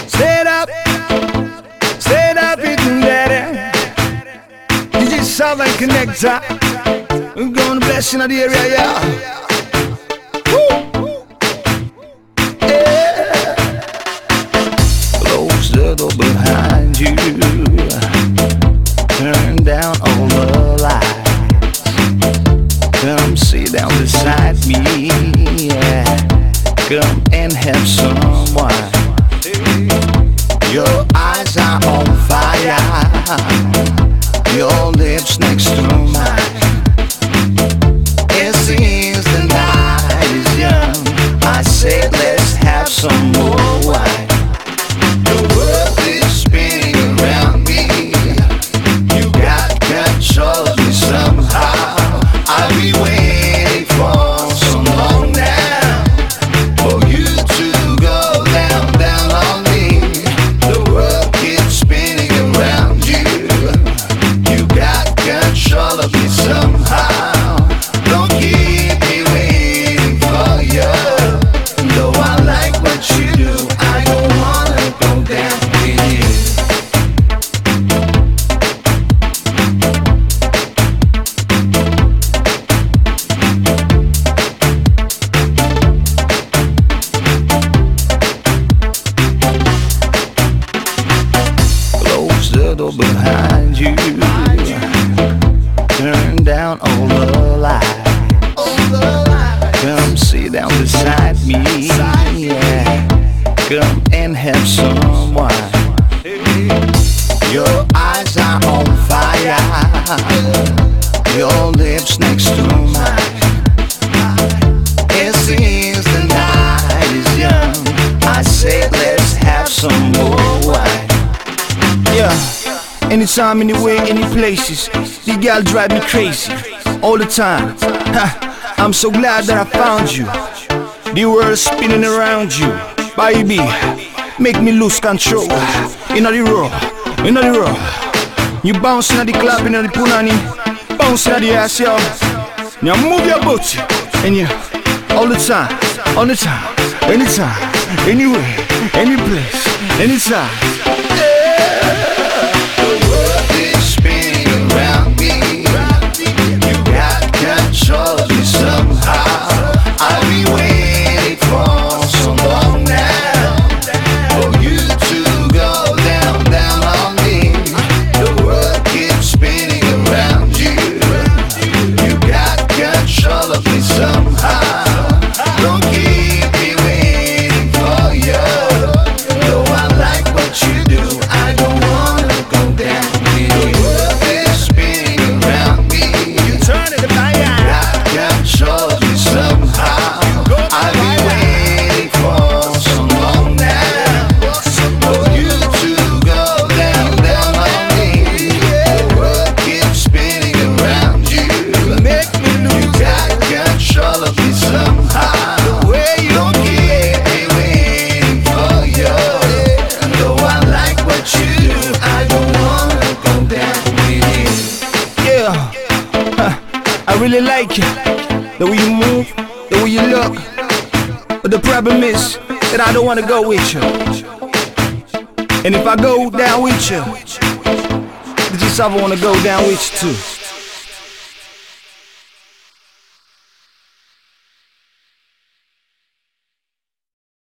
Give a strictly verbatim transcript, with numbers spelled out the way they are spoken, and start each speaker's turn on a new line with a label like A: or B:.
A: Stand up, stand up, eating daddy. D J Southern Connector. We're gonna bless you in the area, yeah. Woo. Yeah. Close the door behind you. Turn down all the lights. Come sit down beside me, yeah. Come and have some wine. Your eyes are on fire. Your lips next to mine. It seems the night is young. I said let's have some more wine. The world is spinning around me. You got control of me somehow. I'll be waiting for so long now, for you to go down, down on me. The world keeps spinning around you. You got control of me somehow. Don't keep me waiting for you. Though I like what you do, I don't wanna go down with you. Close the door behind you. Turn down all the lights. Come sit down beside me, yeah. Come and have some wine. Your eyes are on fire. Your lips next to mine. It seems the night is young. I said let's have some more wine. Yeah. Anytime, anywhere, any places. The girl drive me crazy all the time. Ha. I'm so glad that I found you. The world spinning around you. Baby, make me lose control. Inna the row, inna the row. You bouncing at the club, inna the punani. Bouncing at the ass, yo. Now move your booty. And you, all the time, all the time. Anytime, anywhere, any place, anytime. Control of me somehow. I'll be waiting for so long now, for you to go down, down on me. The world keeps spinning around you. You got control of me somehow. Don't keep me waiting for you. Though I like what you do, I don't wanna go down with you. The world is spinning around me. You turn it about. Control me somehow. I'll be waiting for so long now, for you to go down, down on me. The world keeps spinning around you. You got control of me somehow. Don't keep me waiting for you. Though I like what you do, I don't wanna go down with you. Yeah, I really like it. The way you move, the way you look. But the problem is that I don't wanna go with you. And if I go down with you, I just I wanna go down with you too.